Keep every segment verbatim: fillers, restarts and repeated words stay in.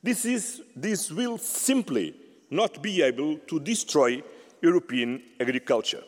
This, is, this will simply not be able to destroy European agriculture.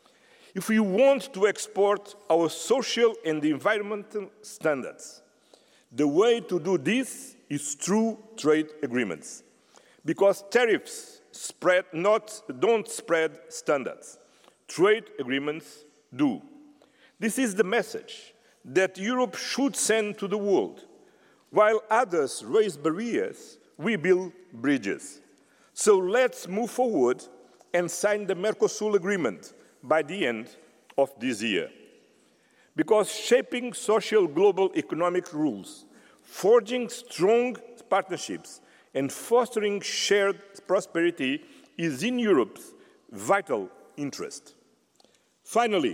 If we want to export our social and environmental standards, the way to do this is through trade agreements, because tariffs spread not, don't spread standards. Trade agreements do. This is the message that Europe should send to the world. While others raise barriers, we build bridges. So let's move forward and sign the Mercosur agreement by the end of this year. Because shaping social global economic rules, forging strong partnerships, and fostering shared prosperity is in Europe's vital interest. Finally,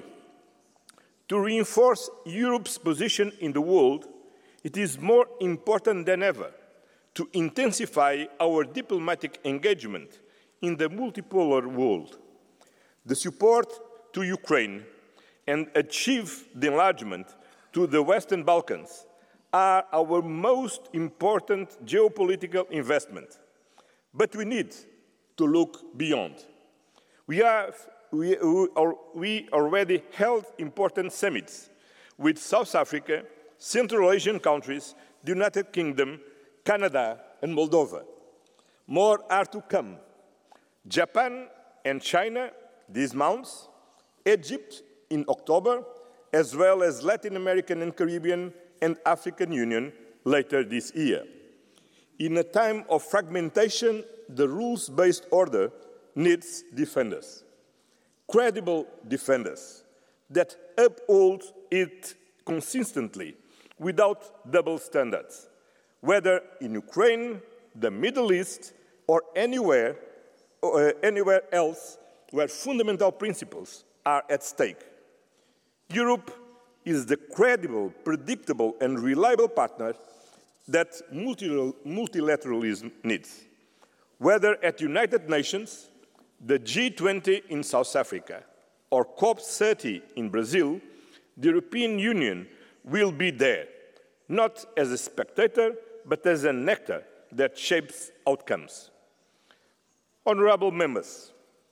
to reinforce Europe's position in the world, it is more important than ever to intensify our diplomatic engagement in the multipolar world. The support to Ukraine and achieve the enlargement to the Western Balkans are our most important geopolitical investment. But we need to look beyond. We, have, we, we already held important summits with South Africa, Central Asian countries, the United Kingdom, Canada, and Moldova. More are to come. Japan and China this month, Egypt in October, as well as Latin American and Caribbean and African Union later this year. In a time of fragmentation, the rules-based order needs defenders, credible defenders that uphold it consistently without double standards, whether in Ukraine, the Middle East, or anywhere, or anywhere else where fundamental principles are at stake. Europe is the credible, predictable, and reliable partner that multilateralism needs. Whether at United Nations, the G twenty in South Africa, or COP thirty in Brazil, the European Union will be there, not as a spectator, but as an actor that shapes outcomes. Honourable members,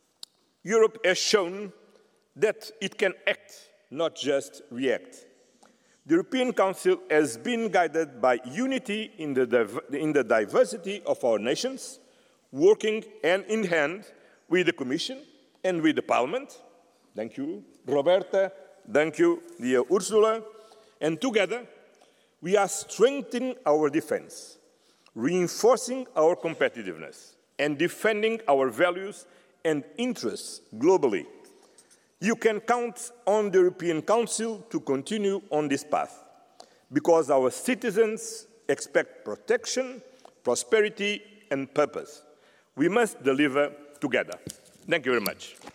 Europe has shown that it can act, not just react. The European Council has been guided by unity in the, in the diversity of our nations, working hand in hand with the Commission and with the Parliament. Thank you, Roberta. Thank you, dear Ursula. And together, we are strengthening our defense, reinforcing our competitiveness, and defending our values and interests globally. You can count on the European Council to continue on this path, because our citizens expect protection, prosperity, and purpose. We must deliver together. Thank you very much.